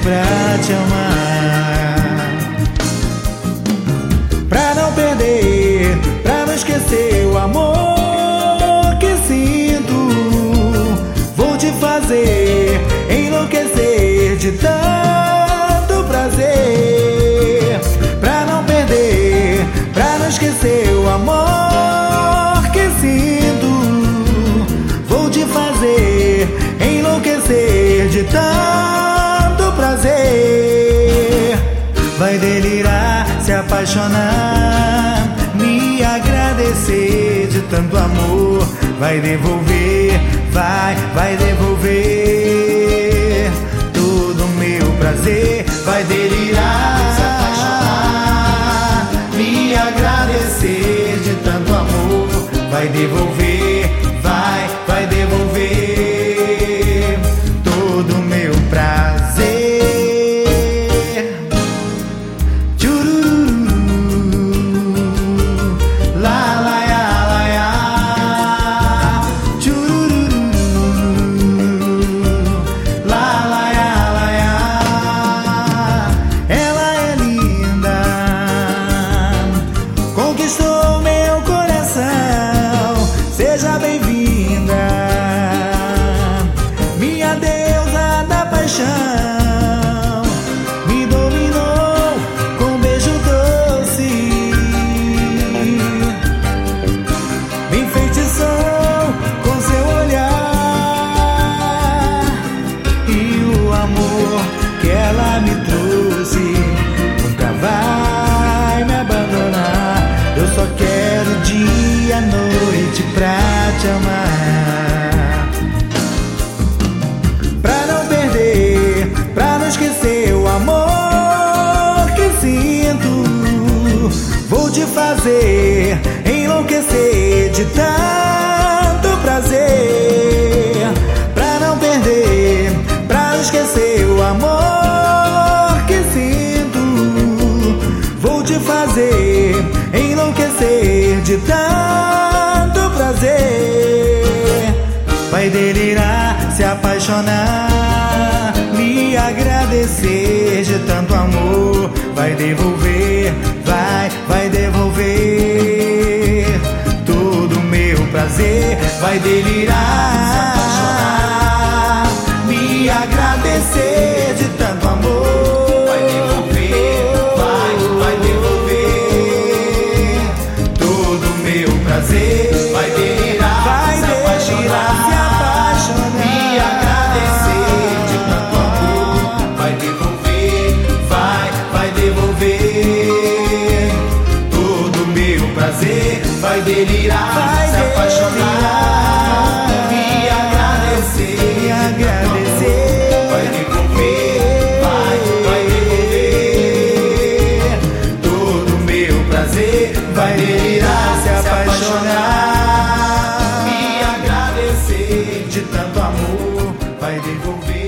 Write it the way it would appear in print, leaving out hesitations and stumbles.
pra te amar, pra não perder, pra não esquecer o amor que sinto. Vou te fazer enlouquecer de tanto prazer, pra não perder, pra não esquecer o amor que sinto. Vou te fazer enlouquecer de tanto prazer. Vai delirar, se apaixonar, me agradecer de tanto amor. Vai devolver, vai devolver todo o meu prazer. Vai delirar, se apaixonar, me agradecer de tanto amor. Vai devolver, vai devolver todo o meu prazer. Conquistou meu coração, seja bem-vinda, minha deusa da paixão. Me dominou com um beijo doce, me enfeitiçou com seu olhar, e o amor que ela me trouxe nunca vai me abandonar. Eu só quero dia e noite pra te amar, pra não perder, pra não esquecer o amor que sinto. Vou te fazer enlouquecer de tanto prazer, pra não perder, pra não esquecer o amor que sinto. Vou te fazer enlouquecer de tanto prazer. Vai delirar, se apaixonar, me agradecer de tanto amor. Vai devolver, vai devolver todo o meu prazer. Vai delirar, se apaixonar, me agradecer de tanto amor. Vai delirar, se apaixonar, me agradecer de tanto amor. Vai devolver, vai devolver todo o meu prazer. Vai delirar, se apaixonar, me agradecer de tanto amor. Vai devolver, vai devolver todo o meu prazer. Vai delirar, se apaixonar, me agradecer de tanto amor. Vai devolver.